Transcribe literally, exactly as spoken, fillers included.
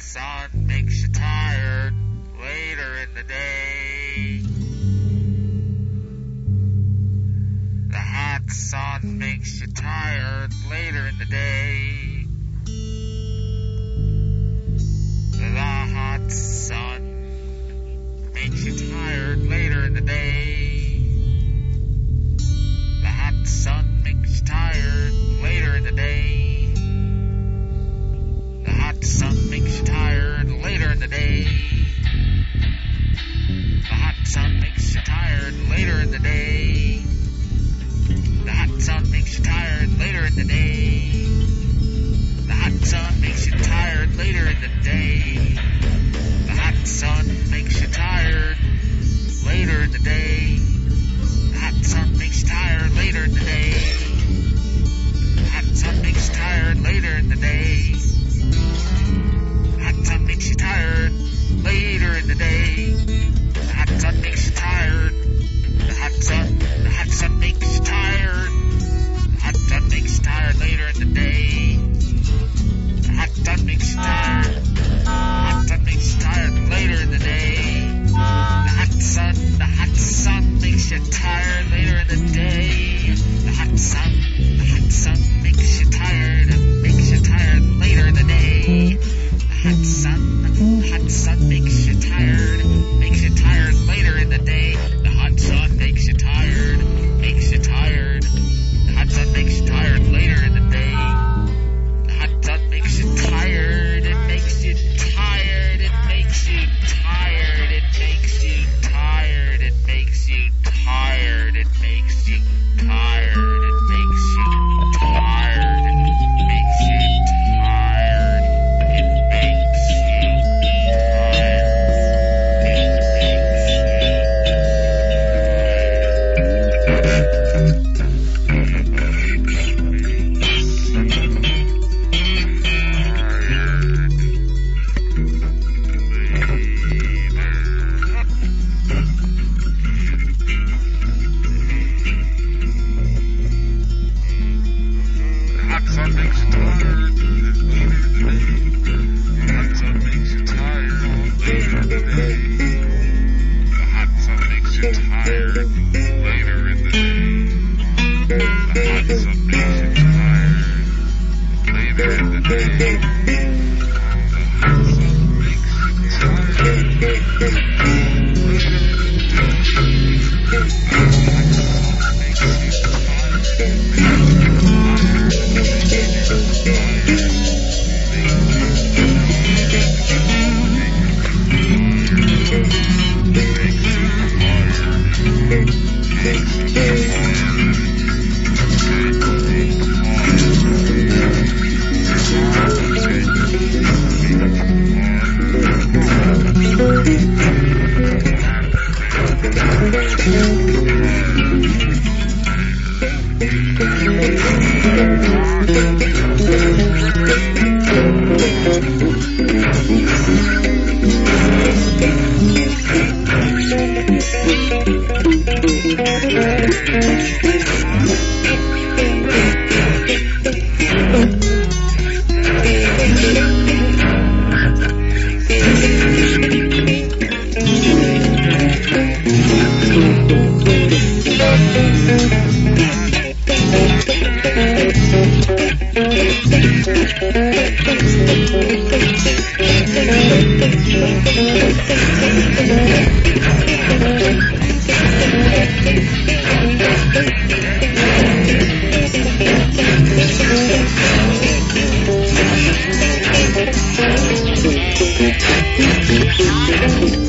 sun makes you tired later in the day. The hot sun makes you tired later in the day. The hot sun makes you tired later in the day. The hot sun makes you tired later in the day. The hot sun makes you tired later in the day. The hot sun makes you tired later in the day. The hot sun makes you tired later in the day. The hot sun makes you tired later in the day. The hot sun makes you tired later in the day. The hot sun makes you tired later in the day. The hot sun makes you tired later in the day. The hot sun makes you tired later in the day. The hot sun makes you tired. The hot sun, the hot sun makes you tired. The hot sun makes you tired later in the day. The hot sun makes you tired. The hot sun makes you tired later in the day. The hot sun, the hot sun makes you tired later in the day. The hot sun, the hot sun makes you tired, makes you tired later in the day. The hot sun, the hot sun makes you tired, makes you tired later in the day. The hot sun makes you tired, makes you tired. The hot sun makes you tired later in the day. The hot sun makes you tired, it makes you tired, it makes you tired, it makes you tired, it makes you tired, it makes you tired, it makes you tired, it makes you tired, it makes you Thank you.